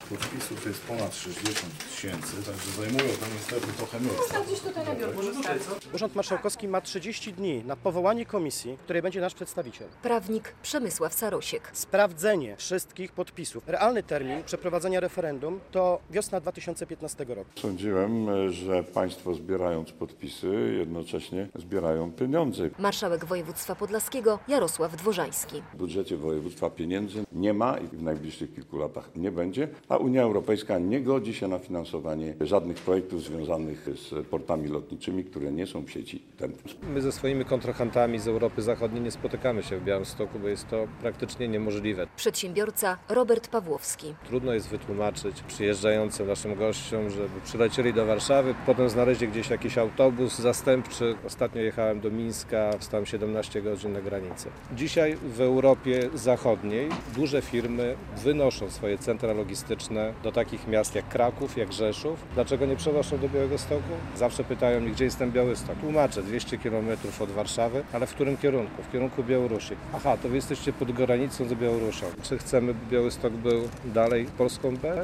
Podpisów jest ponad 60 000, także zajmują to niestety trochę miejsca. Gdzieś tutaj na biurku zostawić. Urząd Marszałkowski ma 30 dni na powołanie komisji, w której będzie nasz przedstawiciel. Prawnik Przemysław Sarosiek. Sprawdzenie wszystkich podpisów. Realny termin przeprowadzenia referendum to wiosna 2015 roku. Sądziłem, że państwo zbierając podpisy jednocześnie zbierają pieniądze. Marszałek województwa podlaskiego Jarosław Dworzański. W budżecie województwa pieniędzy nie ma i w najbliższych kilku latach nie będzie, a Unia Europejska nie godzi się na finansowanie żadnych projektów związanych z portami lotniczymi, które nie są w sieci TEN-T. My ze swoimi kontrahentami z Europy Zachodniej nie spotykamy się w Białymstoku, bo jest to praktycznie niemożliwe. Przedsiębiorca Robert Pawłowski. Trudno jest wytłumaczyć przyjeżdżającym naszym gościom, żeby przylecieli do Warszawy, potem znaleźli gdzieś jakiś autobus zastępczy. Ostatnio jechałem do Mińska, stałem 17 godzin na granicy. Dzisiaj w Europie Zachodniej duże firmy wynoszą swoje centra logistyczne do takich miast jak Kraków, jak Rzeszów. Dlaczego nie przenoszą do Białegostoku? Zawsze pytają mnie, gdzie jest ten Białystok. Tłumaczę, 200 km od Warszawy, ale w którym kierunku? W kierunku Białorusi. Aha, to wy jesteście pod granicą z Białorusią. Czy chcemy, by Białystok był dalej Polską B?